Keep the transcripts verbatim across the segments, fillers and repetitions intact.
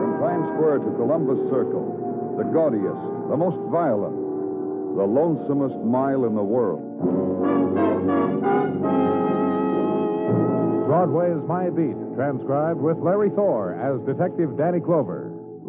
from Times Square to Columbus Circle, the gaudiest, the most violent, the lonesomest mile in the world. Broadway's My Beat, transcribed with Larry Thor as Detective Danny Clover.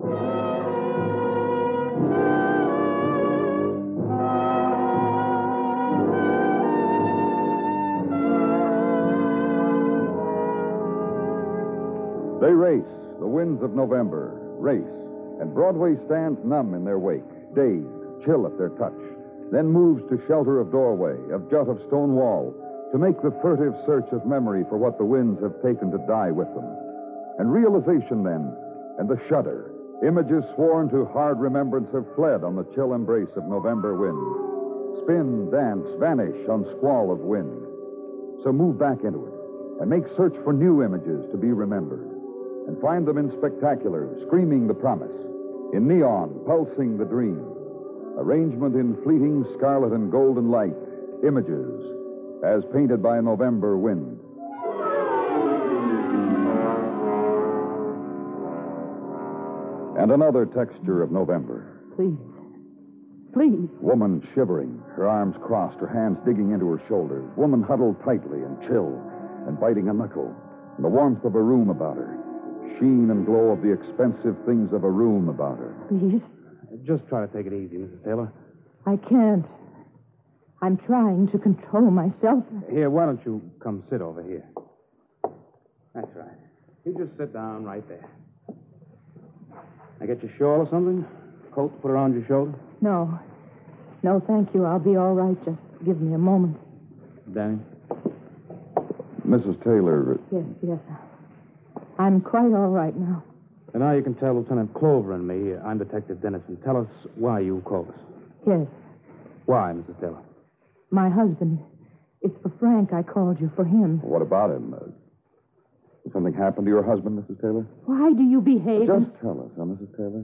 They race, the winds of November, race, and Broadway stands numb in their wake, dazed, chill at their touch, then moves to shelter of doorway, of jut of stone wall, to make the furtive search of memory for what the winds have taken to die with them. And realization then, and the shudder, images sworn to hard remembrance have fled on the chill embrace of November wind. Spin, dance, vanish on squall of wind. So move back into it, and make search for new images to be remembered. And find them in spectacular, screaming the promise, in neon, pulsing the dream, arrangement in fleeting scarlet and golden light, images as painted by a November wind. And another texture of November. Please. Please. Woman shivering, her arms crossed, her hands digging into her shoulders. Woman huddled tightly and chill and biting a knuckle. And the warmth of a room about her. Sheen and glow of the expensive things of a room about her. Please. Just try to take it easy, Missus Taylor. I can't. I'm trying to control myself. Here, why don't you come sit over here? That's right. You just sit down right there. I get your shawl or something? Coat to put around your shoulder? No. No, thank you. I'll be all right. Just give me a moment. Danny? Missus Taylor. Yes, yes. I'm quite all right now. And now you can tell Lieutenant Clover and me, I'm Detective Dennison. Tell us why you called us. Yes. Why, Missus Taylor? My husband. It's for Frank. I called you for him. What about him? Uh, did something happen to your husband, Missus Taylor? Why do you behave? Just tell us, huh, Missus Taylor?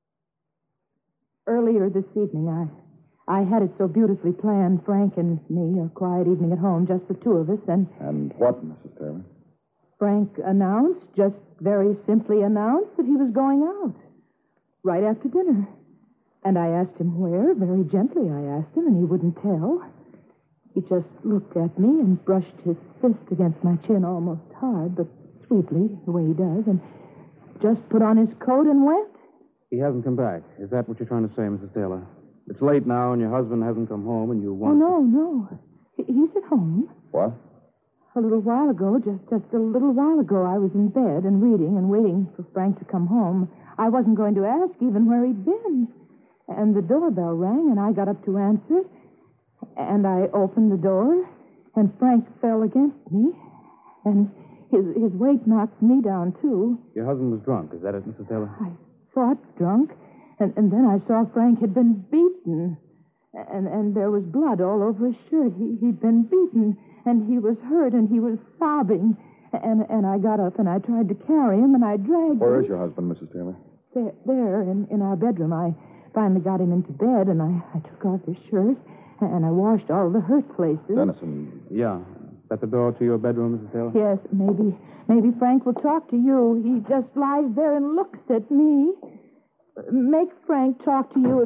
Earlier this evening, I I had it so beautifully planned, Frank and me, a quiet evening at home, just the two of us, and... And what, Missus Taylor? Frank announced, just very simply announced, that he was going out. Right after dinner. And I asked him where, very gently I asked him, and he wouldn't tell. He just looked at me and brushed his fist against my chin almost hard, but sweetly, the way he does, and just put on his coat and went. He hasn't come back. Is that what you're trying to say, Missus Taylor? It's late now, and your husband hasn't come home, and you want... Oh, no, no. He- He's at home. What? A little while ago, just, just a little while ago, I was in bed and reading and waiting for Frank to come home. I wasn't going to ask even where he'd been. And the doorbell rang, and I got up to answer. And I opened the door, and Frank fell against me. And his his weight knocked me down, too. Your husband was drunk. Is that it, Missus Taylor? I thought drunk. And, and then I saw Frank had been beaten. And, and there was blood all over his shirt. He, he'd been beaten. And he was hurt, and he was sobbing. And and I got up, and I tried to carry him, and I dragged Where him. is your husband, Missus Taylor? There, there in, in our bedroom. I finally got him into bed, and I, I took off his shirt, and I washed all the hurt places. Dennison. Yeah. Is that the door to your bedroom, Missus Taylor? Yes, maybe maybe Frank will talk to you. He just lies there and looks at me. Make Frank talk to you if...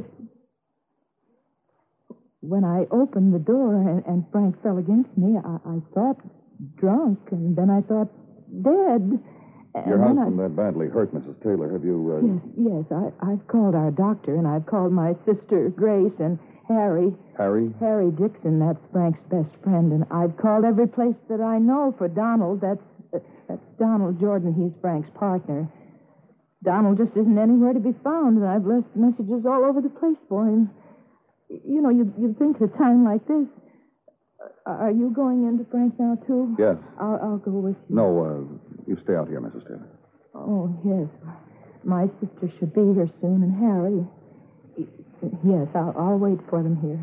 When I opened the door and, and Frank fell against me, I, I thought drunk, and then I thought dead. And Your then husband I... that badly hurt, Missus Taylor. Have you... Uh... Yes, yes. I, I've called our doctor, and I've called my sister, Grace, and Harry. Harry? Harry Dixon, that's Frank's best friend. And I've called every place that I know for Donald. That's, uh, that's Donald Jordan. He's Frank's partner. Donald just isn't anywhere to be found, and I've left messages all over the place for him. You know, you'd, you'd think at a time like this. Uh, are you going into Frank now, too? Yes. I'll, I'll go with you. No, uh, you stay out here, Missus Taylor. Oh, yes. My sister should be here soon, and Harry. Yes, I'll, I'll wait for them here.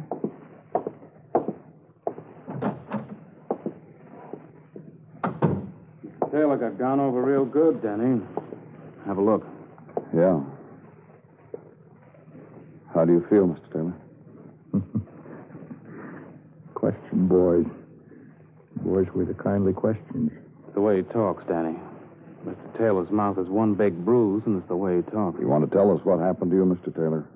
Taylor got gone over real good, Danny. Have a look. Yeah. How do you feel, Mister Taylor? Question, boys. Boys with the kindly questions. The way he talks, Danny. Mister Taylor's mouth is one big bruise, and it's the way he talks. You want to tell us what happened to you, Mister Taylor?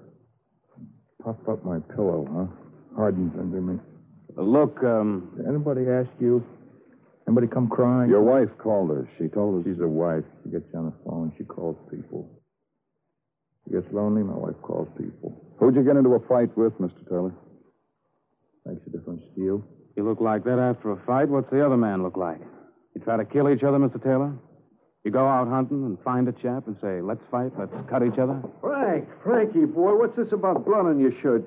Puff up my pillow, huh? Hardens under me. Uh, look, um... Did anybody ask you? Anybody come crying? Your wife called us. She told us... She's a wife. She gets you on the phone. She calls people. She gets lonely, my wife calls people. Who'd you get into a fight with, Mister Taylor? Makes a difference to you. You look like that after a fight. What's the other man look like? You try to kill each other, Mister Taylor? You go out hunting and find a chap and say, let's fight, let's cut each other? Frank, Frankie, boy, what's this about blood on your shirt?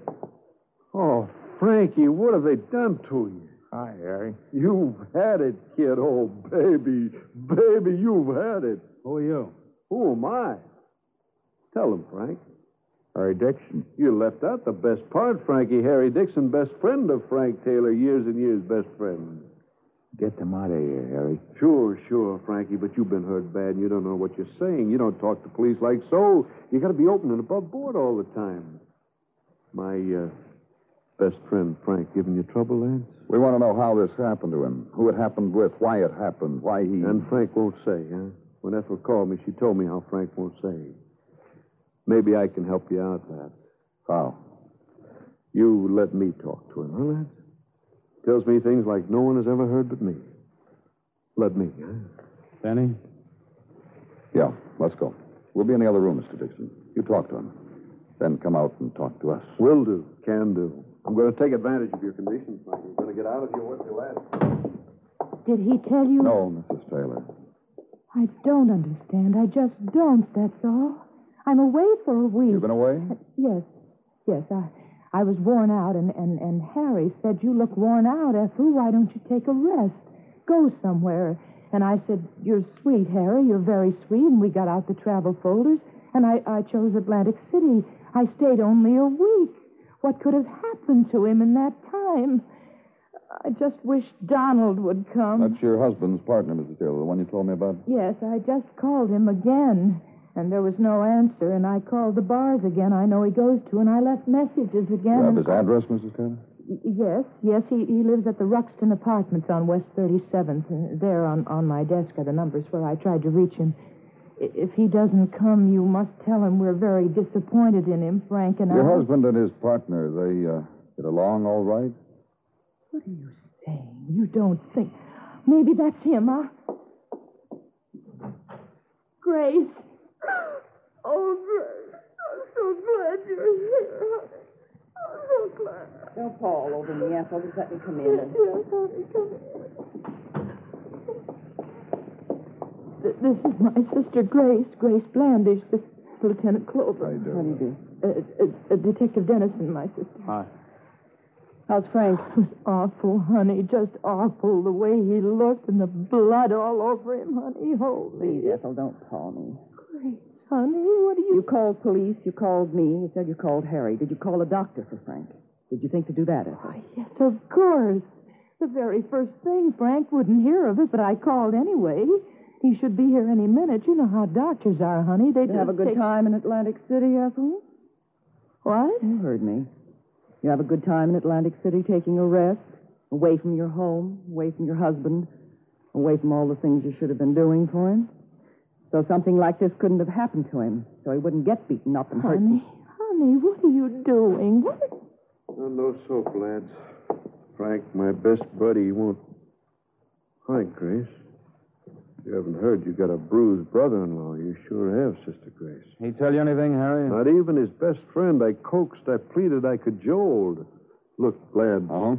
Oh, Frankie, what have they done to you? Hi, Harry. You've had it, kid. Oh, baby, baby, you've had it. Who are you? Who am I? Tell him, Frank. Harry Dixon. You left out the best part, Frankie. Harry Dixon, best friend of Frank Taylor, years and years best friend. Get them out of here, Harry. Sure, sure, Frankie, but you've been hurt bad and you don't know what you're saying. You don't talk to police like so. You got to be open and above board all the time. My uh, best friend, Frank, giving you trouble, Lance? We want to know how this happened to him, who it happened with, why it happened, why he... And Frank won't say, huh? When Ethel called me, she told me how Frank won't say. Maybe I can help you out, Lance. How? You let me talk to him, huh, Lance? Tells me things like no one has ever heard but me. Let me, huh? Benny? Yeah, let's go. We'll be in the other room, Mister Dixon. You talk to him. Then come out and talk to us. Will do. Can do. I'm going to take advantage of your condition, Frank. I'm going to get out of here what you ask. Did he tell you? No, Missus Taylor. I don't understand. I just don't, that's all. I'm away for a week. You've been away? Uh, yes. Yes, I... I was worn out, and, and, and Harry said, you look worn out, Ethel. Why don't you take a rest? Go somewhere. And I said, you're sweet, Harry. You're very sweet. And we got out the travel folders, and I, I chose Atlantic City. I stayed only a week. What could have happened to him in that time? I just wish Donald would come. That's your husband's partner, Missus Taylor, the one you told me about? Yes, I just called him again. And there was no answer, and I called the bars again I know he goes to, and I left messages again. You have and... his address, Missus Taylor? Y- yes, yes, he, he lives at the Ruxton Apartments on West thirty-seventh. Uh, there on, on my desk are the numbers where I tried to reach him. I- if he doesn't come, you must tell him we're very disappointed in him, Frank and I. Your husband and his partner, they uh, get along all right? What are you saying? You don't think... Maybe that's him, huh? Grace. Oh, Grace, I'm so glad you're here. I'm so glad. Don't fall over me, Ethel. Just let me come in. Yes, yes, honey, come in. Th- This is my sister, Grace, Grace Blandish. This is Lieutenant Clover. I do. How do you do? Uh, uh, uh, Detective Dennison, my sister. Hi. How's Frank? It was awful, honey, just awful. The way he looked and the blood all over him, honey. Holy. Please, Ethel, don't call me. Grace, honey, what are you... You called police. You called me. You said you called Harry. Did you call a doctor for Frank? Did you think to do that, Ethel? Why, yes, of course. The very first thing. Frank wouldn't hear of it, but I called anyway. He should be here any minute. You know how doctors are, honey. They You just have a good take... time in Atlantic City, Ethel? What? You heard me. You have a good time in Atlantic City taking a rest, away from your home, away from your husband, away from all the things you should have been doing for him. So something like this couldn't have happened to him, so he wouldn't get beaten up and hurt. Honey, honey, what are you doing? What? Oh, no soap, lads. Frank, my best buddy, won't... Hi, Grace. You haven't heard you got a bruised brother-in-law. You sure have, Sister Grace. He tell you anything, Harry? Not even his best friend. I coaxed, I pleaded, I cajoled. Look, lads. Uh-huh.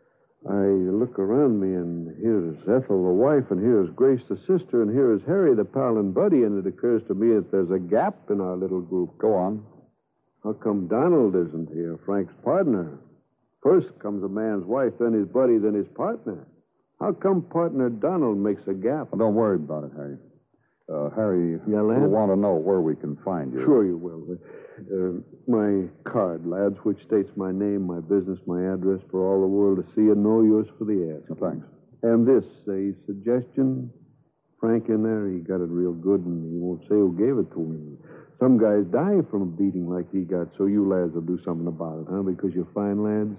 I look around me, and here's Ethel, the wife, and here's Grace, the sister, and here's Harry, the pal and buddy, and it occurs to me that there's a gap in our little group. Go on. How come Donald isn't here, Frank's partner? First comes a man's wife, then his buddy, then his partner. How come partner Donald makes a gap? Well, don't worry about it, Harry. Uh, Harry, Yeah, lad? we'll want to know where we can find you. Sure you will. Uh, my card, lads, which states my name, my business, my address for all the world to see and know, yours for the ask. Oh, thanks. And this, a suggestion. Frank in there, he got it real good, and he won't say who gave it to him. Some guys die from a beating like he got, so you lads will do something about it, huh? Because you're fine lads.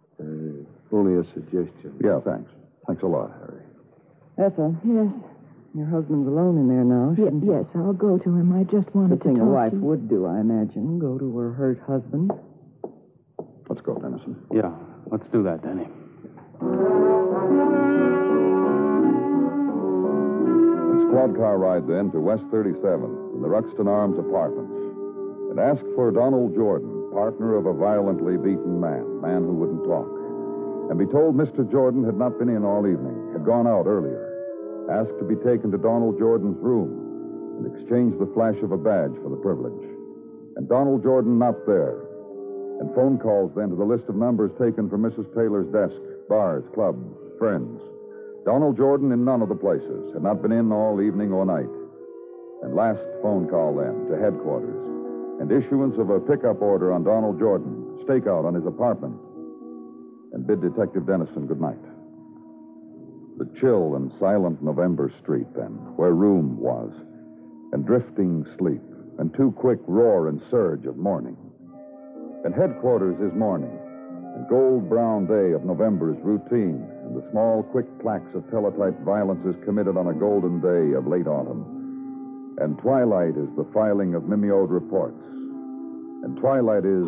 Uh, only a suggestion. Yeah, thanks. Thanks a lot, Harry. Ethel, Yes. Your husband's alone in there now. Ye- shouldn't he? yes, I'll go to him. I just wanted The thing to a talk wife to you. would do, I imagine. Go to her hurt husband. Let's go, Dennison. Yeah, let's do that, Danny. And squad car ride then to West thirty-seventh in the Ruxton Arms Apartments and ask for Donald Jordan, partner of a violently beaten man, man who wouldn't talk, and be told Mister Jordan had not been in all evening, had gone out earlier. Ask to be taken to Donald Jordan's room and exchange the flash of a badge for the privilege. And Donald Jordan not there. And phone calls then to the list of numbers taken from Missus Taylor's desk, bars, clubs, friends. Donald Jordan in none of the places, had not been in all evening or night. And last phone call then to headquarters, and issuance of a pickup order on Donald Jordan, stakeout on his apartment, and bid Detective Dennison good night. The chill and silent November street, then, where room was, and drifting sleep, and too quick roar and surge of morning. And headquarters is morning, and gold-brown day of November is routine, and the small, quick clacks of teletype violence is committed on a golden day of late autumn. And twilight is the filing of mimeoed reports. And twilight is...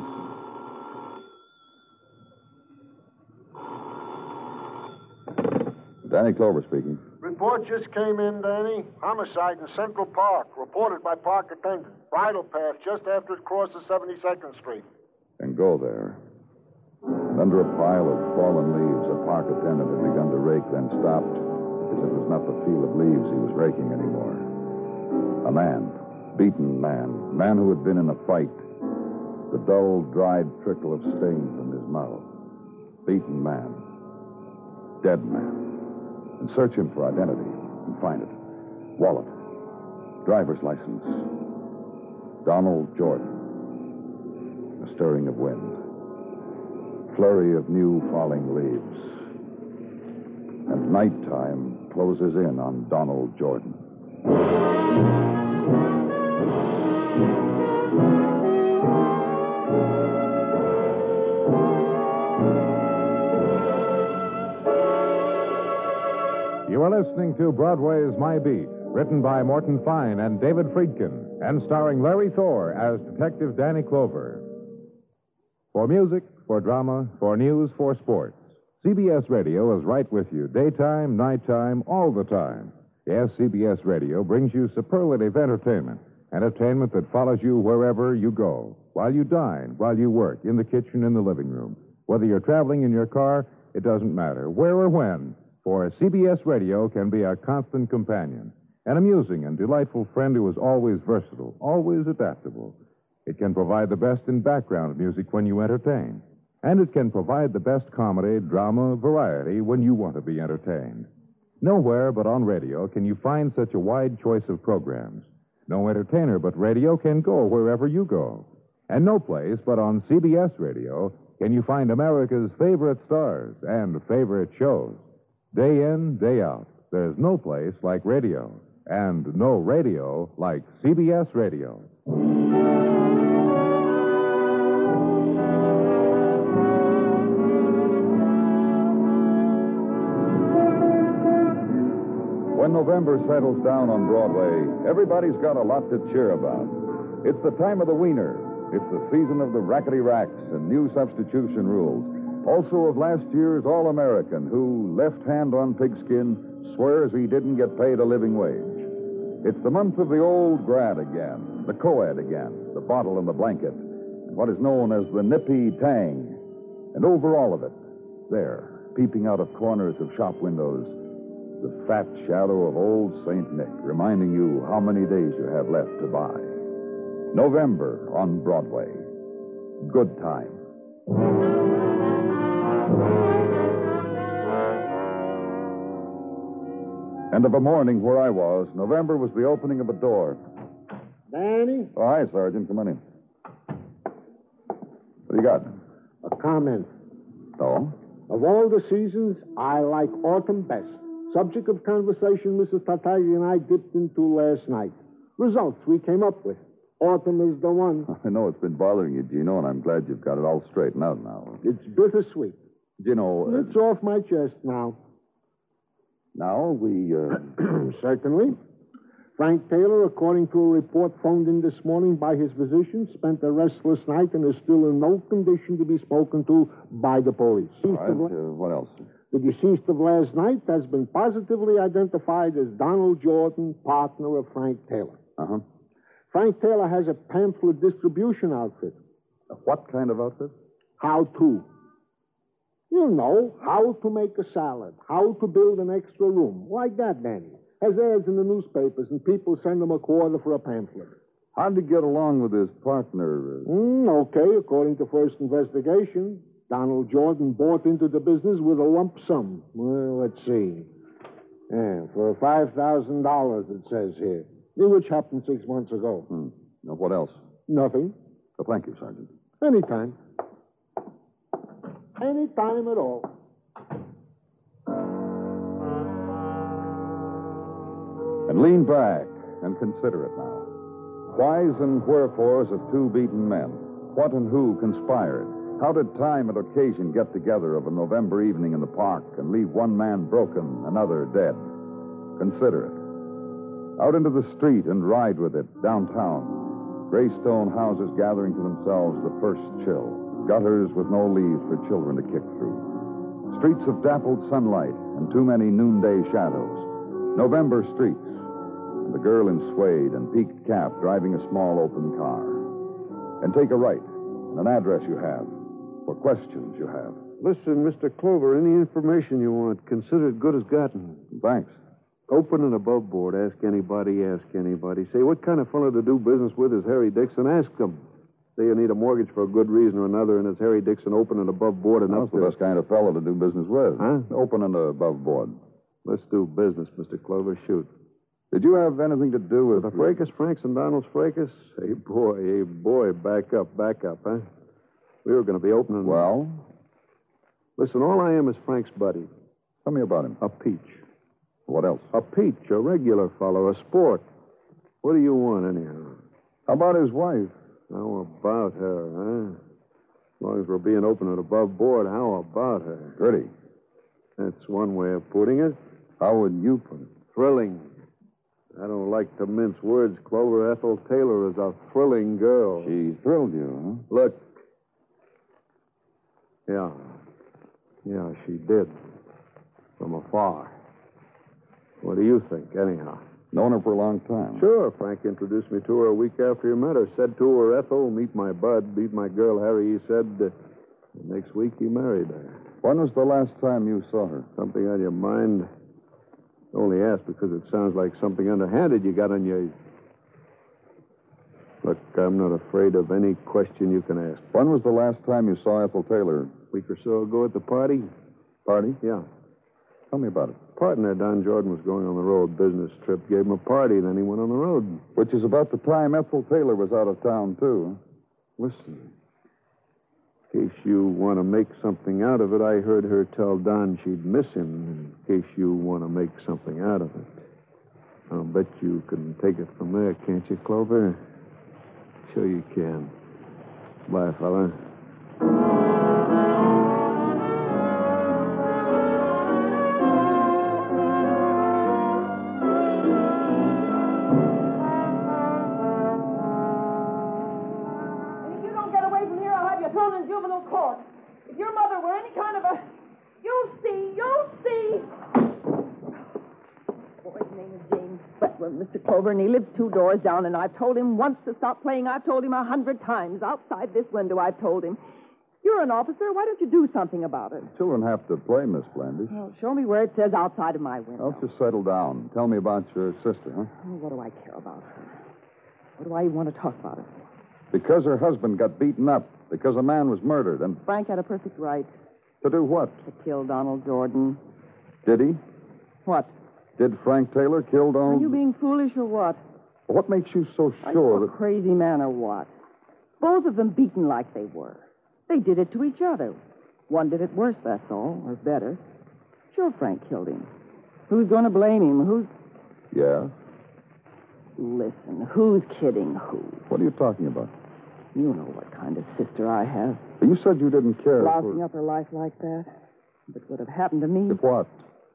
Danny Clover speaking. Report just came in, Danny. Homicide in Central Park, reported by park attendant. Bridle path just after it crosses seventy-second Street. And go there. And under a pile of fallen leaves, a park attendant had begun to rake, then stopped, because it was not the field of leaves he was raking anymore. A man, beaten man, man who had been in a fight. The dull, dried trickle of stain from his mouth. Beaten man. Dead man. And search him for identity and find it. Wallet. Driver's license. Donald Jordan. A stirring of wind. Flurry of new falling leaves. And nighttime closes in on Donald Jordan. You are listening to Broadway's My Beat, written by Morton Fine and David Friedkin, and starring Larry Thor as Detective Danny Clover. For music, for drama, for news, for sports, C B S Radio is right with you, daytime, nighttime, all the time. Yes, C B S Radio brings you superlative entertainment, entertainment that follows you wherever you go, while you dine, while you work, in the kitchen, in the living room. Whether you're traveling in your car, it doesn't matter, where or when. For C B S Radio can be a constant companion, an amusing and delightful friend who is always versatile, always adaptable. It can provide the best in background music when you entertain, and it can provide the best comedy, drama, variety when you want to be entertained. Nowhere but on radio can you find such a wide choice of programs. No entertainer but radio can go wherever you go. And no place but on C B S Radio can you find America's favorite stars and favorite shows. Day in, day out, there's no place like radio. And no radio like C B S Radio. When November settles down on Broadway, everybody's got a lot to cheer about. It's the time of the wiener. It's the season of the rackety racks and new substitution rules. Also of last year's All-American who, left hand on pigskin, swears he didn't get paid a living wage. It's the month of the old grad again, the co-ed again, the bottle and the blanket, and what is known as the nippy tang. And over all of it, there, peeping out of corners of shop windows, the fat shadow of old Saint Nick, reminding you how many days you have left to buy. November on Broadway. Good time. And of a morning where I was, November was the opening of a door. Danny, Oh, hi, Sergeant. Come on in. What do you got? a comment. Oh? Of all the seasons, I like autumn best. Subject of conversation Missus Tartaglia and I dipped into last night. Results we came up with. Autumn is the one. I know it's been bothering you, Gino, and I'm glad you've got it all straightened out now. It's bittersweet. Gino, uh, It's off my chest now. Now, we, uh... Certainly. Frank Taylor, according to a report phoned in this morning by his physician, spent a restless night and is still in no condition to be spoken to by the police. All right, uh, what else? The deceased of last night has been positively identified as Donald Jordan, partner of Frank Taylor. Uh-huh. Frank Taylor has a pamphlet distribution outfit. A what kind of outfit? How to. You know, how to make a salad, how to build an extra room. Like that, Danny. Has ads in the newspapers, and people send him a quarter for a pamphlet. How'd he get along with his partner? Uh... Mm, okay, according to first investigation, Donald Jordan bought into the business with a lump sum. Well, let's see. Yeah, for five thousand dollars, it says here. Which happened six months ago. Hmm. Now, what else? Nothing. Well, thank you, Sergeant. Anytime. Anytime at all. And lean back and consider it now. Whys and wherefores of two beaten men. What and who conspired? How did time and occasion get together of a November evening in the park and leave one man broken, another dead? Consider it. Out into the street and ride with it, downtown. Gray stone houses gathering to themselves the first chill. Gutters with no leaves for children to kick through. Streets of dappled sunlight and too many noonday shadows. November streets. And the girl in suede and peaked cap driving a small open car. And take a right and an address you have for questions you have. Listen, Mister Clover, any information you want, consider it good as gotten. Thanks. Open and above board. Ask anybody, ask anybody. Say, what kind of fellow to do business with is Harry Dixon? Ask them. Say you need a mortgage for a good reason or another, and it's Harry Dixon open and above board enough. That's the best kind of fellow to do business with. Huh? Open and above board. Let's do business, Mister Clover. Shoot. Did you have anything to do with... The fracas, Franks and Donald's fracas? Hey, boy, hey, boy, back up, back up, huh? We were going to be opening... Well? Listen, all I am is Frank's buddy. Tell me about him. A peach. What else? A peach, a regular fellow, a sport. What do you want, anyhow? How about his wife? How about her, huh? As long as we're being open and above board, how about her? Pretty. That's one way of putting it. How would you put it? Thrilling. I don't like to mince words, Clover. Ethel Taylor is a thrilling girl. She thrilled you, huh? Look. Yeah. Yeah, she did. From afar. What do you think, anyhow? Known her for a long time. Sure. Frank introduced me to her a week after he met her. Said to her, Ethel, meet my bud, meet my girl, Harry. He said, uh, next week he married her. When was the last time you saw her? Something on your mind? Only asked because it sounds like something underhanded you got on your... Look, I'm not afraid of any question you can ask. When was the last time you saw Ethel Taylor? A week or so ago at the party. Party? Yeah. Tell me about it. Partner, Don Jordan, was going on the road business trip. Gave him a party, then he went on the road. Which is about the time Ethel Taylor was out of town, too. Listen. In case you want to make something out of it, I heard her tell Don she'd miss him. In case you want to make something out of it. I'll bet you can take it from there, can't you, Clover? Sure you can. Bye, fella. Mister Clover, and he lives two doors down, and I've told him once to stop playing. I've told him a hundred times. Outside this window, I've told him. You're an officer. Why don't you do something about it? Children have to play, Miss Blandish. Well, show me where it says outside of my window. Well, just settle down. Tell me about your sister, huh? Oh, what do I care about her? What do I even want to talk about her? Because her husband got beaten up. Because a man was murdered, and... Frank had a perfect right. To do what? To kill Donald Jordan. Did he? What? Did Frank Taylor kill Donald? Are you being foolish or what? What makes you so Are sure you a that... crazy man or what? Both of them beaten like they were. They did it to each other. One did it worse, that's all, or better. Sure, Frank killed him. Who's going to blame him? Who's... Yeah? Listen, who's kidding who? What are you talking about? You know what kind of sister I have. You said you didn't care Lousing for... up her life like that. If it would have happened to me... If what?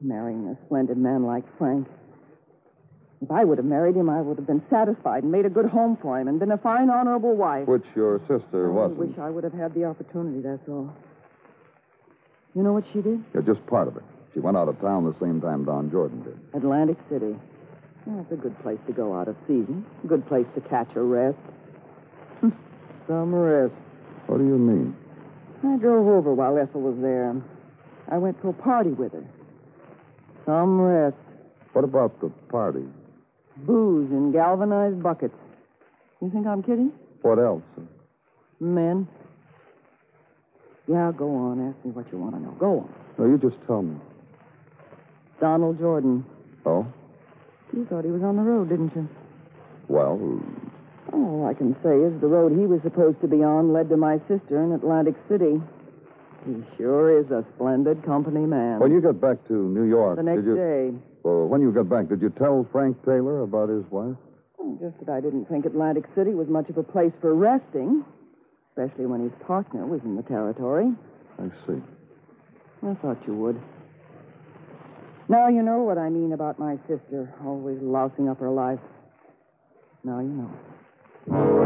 marrying a splendid man like Frank. If I would have married him, I would have been satisfied and made a good home for him and been a fine, honorable wife. Which your sister I wasn't. wish I would have had the opportunity, that's all. You know what she did? Yeah, just part of it. She went out of town the same time Don Jordan did. Atlantic City. That's a good place to go out of season. A good place to catch a rest. Some rest. What do you mean? I drove over while Ethel was there. I went to a party with her. Some rest. What about the party? Booze in galvanized buckets. You think I'm kidding? What else? Men. Yeah, go on. Ask me what you want to know. Go on. No, you just tell me. Donald Jordan. Oh? You thought he was on the road, didn't you? Well, All I can say is the road he was supposed to be on led to my sister in Atlantic City. He sure is a splendid company man. when you got back to New York, The next did you... day. Well, when you got back, did you tell Frank Taylor about his wife? Oh, just that I didn't think Atlantic City was much of a place for resting, especially when his partner was in the territory. I see. I thought you would. Now you know what I mean about my sister, always lousing up her life. Now you know.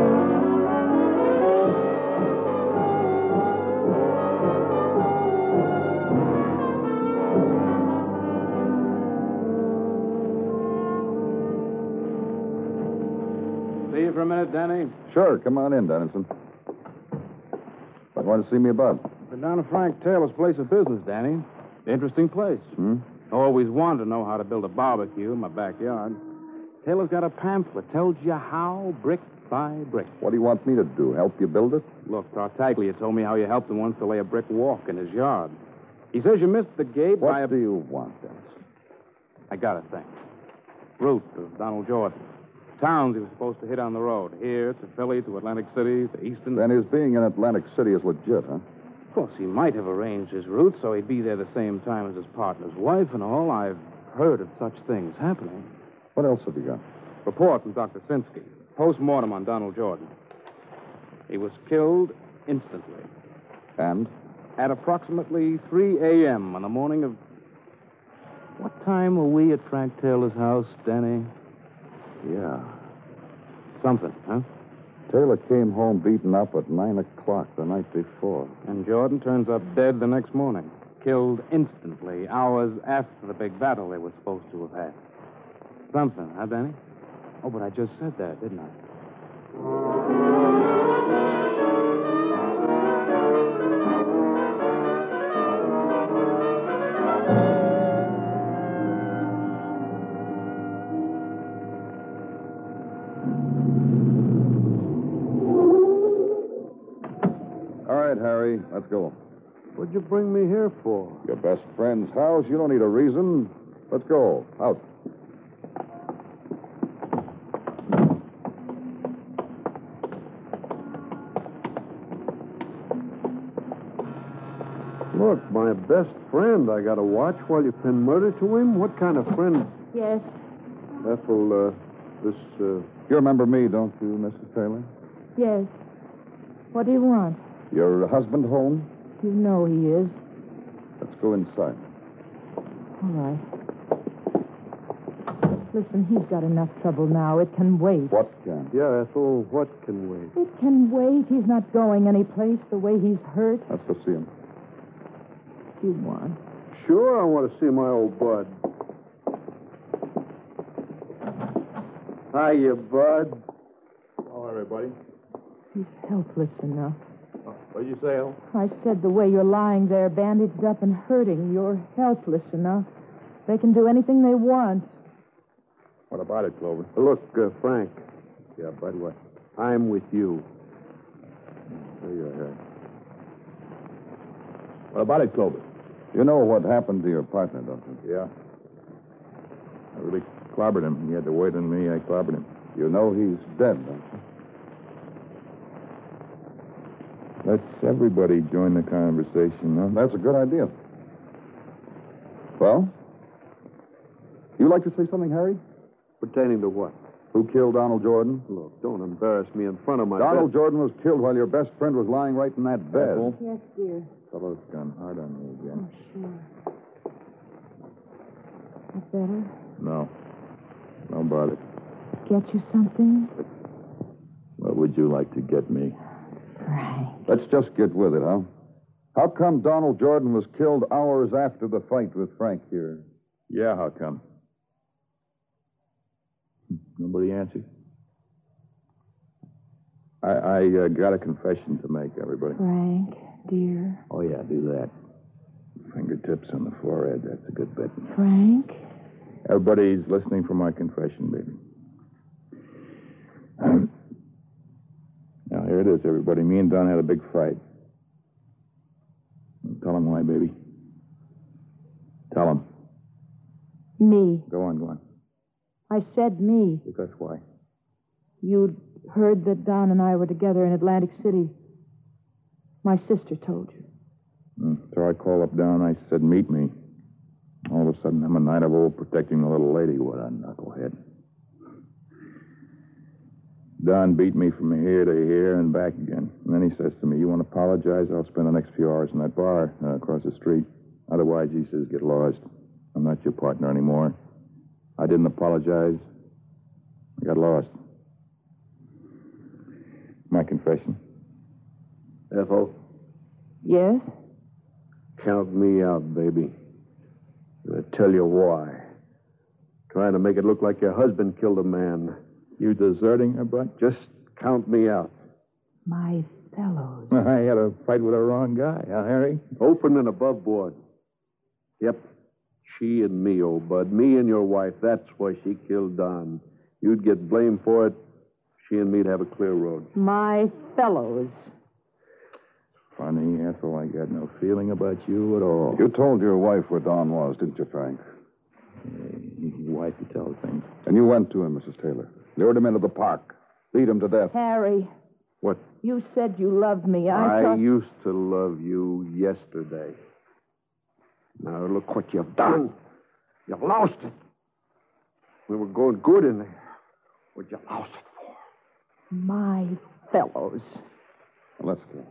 See you for a minute, Danny. Sure, come on in, Dennison. What want to see me about? Been down to Frank Taylor's place of business, Danny. Interesting place. Hmm? Always wanted to know how to build a barbecue in my backyard. Taylor's got a pamphlet. Tells you how, brick by brick. What do you want me to do? Help you build it? Look, Tartaglia told me how you helped him once to lay a brick walk in his yard. He says you missed the gate What by a... do you want, Dennison? I got a thing. Route of Donald Jordan. Towns he was supposed to hit on the road. Here to Philly, to Atlantic City, to Easton. Then his being in Atlantic City is legit, huh? Of course, he might have arranged his route so he'd be there the same time as his partner's wife and all. I've heard of such things happening. What else have you got? Report from Doctor Sinsky. Post-mortem on Donald Jordan. He was killed instantly And? at approximately three a.m. on the morning of... What time were we at Frank Taylor's house, Danny? Yeah. Something, huh? Taylor came home beaten up at nine o'clock the night before. And Jordan turns up dead the next morning. Killed instantly, hours after the big battle they were supposed to have had. Something, huh, Danny? Oh, but I just said that, didn't I? All right, Harry, let's go. What'd you bring me here for? Your best friend's house. You don't need a reason. Let's go. Out. Look, my best friend. I got to watch while you pin murder to him? What kind of friend? Yes. Ethel, uh, this, uh... You remember me, don't you, Missus Taylor? Yes. What do you want? Your husband home? You know he is. Let's go inside. All right. Listen, he's got enough trouble now. It can wait. What can? Yeah, Ethel, what can wait? It can wait. He's not going anyplace the way he's hurt. Let's go see him. You want? Sure, I want to see my old bud. Hiya, bud. Hello, everybody. He's helpless enough. What did you say, Al? I said the way you're lying there, bandaged up and hurting, you're helpless enough. They can do anything they want. What about it, Clover? Look, uh, Frank, Yeah, Bud, what? I'm with you. There you are. What about it, Clover? You know what happened to your partner, don't you? Yeah. I really clobbered him. He had to wait on me. I clobbered him. You know he's dead, don't you? Let's everybody join the conversation, huh? That's a good idea. Well? You like to say something, Harry? Pertaining to what? Who killed Donald Jordan? Look, don't embarrass me in front of my... Donald best- Jordan was killed while your best friend was lying right in that bed. Ethel? Yes, dear. Fellow's gone hard on me again. Oh, sure. That better? No. No bother. Get you something? What would you like to get me? Frank. Let's just get with it, huh? How come Donald Jordan was killed hours after the fight with Frank here? Yeah, how come? Nobody answered? I, I uh, got a confession to make, everybody. Frank, dear. Oh, yeah, do that. Fingertips on the forehead, that's a good bit. Frank? Everybody's listening for my confession, baby. Now, here it is, everybody. Me and Don had a big fight. Tell him why, baby. Tell him. Me. Go on, go on. I said me. Because why? You'd heard that Don and I were together in Atlantic City. My sister told you. Mm. So I called up Don. I said, meet me. All of a sudden, I'm a knight of old protecting the little lady. What a knucklehead. Don beat me from here to here and back again. And then he says to me, you want to apologize? I'll spend the next few hours in that bar uh, across the street. Otherwise, he says, get lost. I'm not your partner anymore. I didn't apologize. I got lost. My confession. Ethel, Yes? count me out, baby. I'm going to tell you why. Trying to make it look like your husband killed a man. You deserting her, Bud? Just count me out. My fellows. I had a fight with the wrong guy, huh, Harry? Open and above board. Yep. She and me, old Bud. Me and your wife. That's why she killed Don. You'd get blamed for it. She and me'd have a clear road. My fellows. Funny, Ethel, I got no feeling about you at all. You told your wife where Don was, didn't you, Frank? Hey, your wife to tell things. And you went to him, Missus Taylor. Lured him into the park. Beat him to death. Harry. What? You said you loved me. I, I thought... used to love you yesterday. Now look what you've done. You've lost it. We were going good in there. What you lost it for? My fellows. Well, let's go.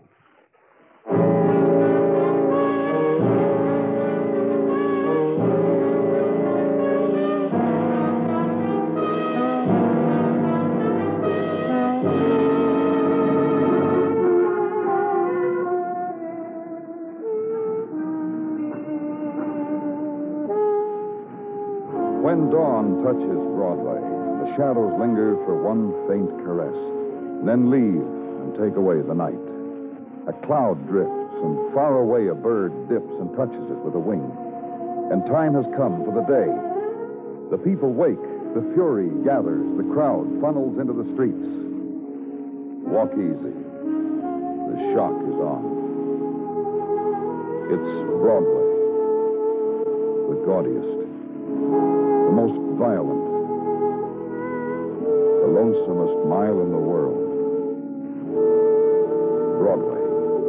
When dawn touches Broadway, the shadows linger for one faint caress, then leave and take away the night. A cloud drifts, and far away a bird dips and touches it with a wing. And time has come for the day. The people wake, the fury gathers, the crowd funnels into the streets. Walk easy. The shock is on. It's Broadway, the gaudiest, the most violent, the lonesomest mile in the world. Broadway,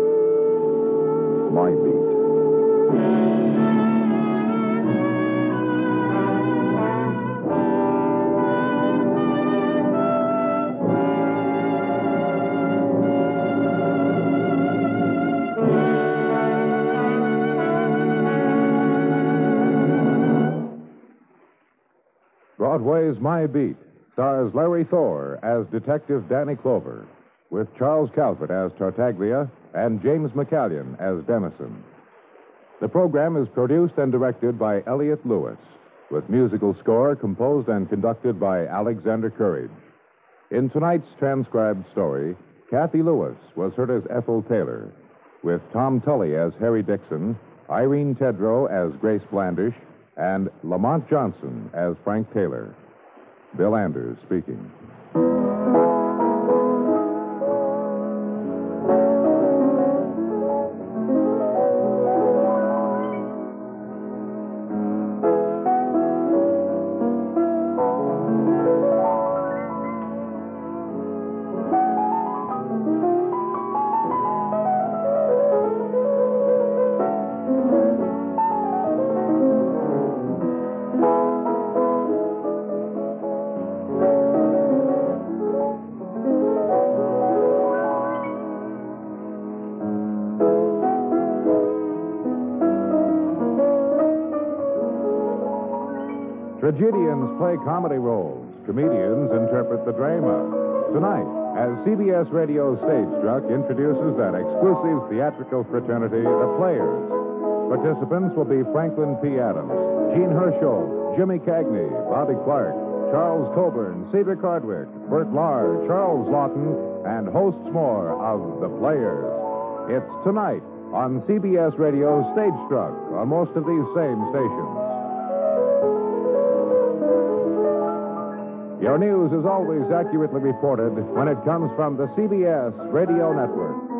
my beat. Broadway's My Beat stars Larry Thor as Detective Danny Clover, with Charles Calvert as Tartaglia and James McCallion as Dennison. The program is produced and directed by Elliott Lewis, with musical score composed and conducted by Alexander Courage. In tonight's transcribed story, Kathy Lewis was heard as Ethel Taylor, with Tom Tully as Harry Dixon, Irene Tedrow as Grace Blandish, and Lamont Johnson as Frank Taylor. Bill Anders speaking. Tragedians play comedy roles. Comedians interpret the drama. Tonight, as C B S Radio Stage Struck introduces that exclusive theatrical fraternity, the Players. Participants will be Franklin P. Adams, Gene Herschel, Jimmy Cagney, Bobby Clark, Charles Coburn, Cedric Hardwick, Bert Lahr, Charles Lawton, and hosts more of the Players. It's tonight on C B S Radio Stage Struck on most of these same stations. Your news is always accurately reported when it comes from the C B S Radio Network.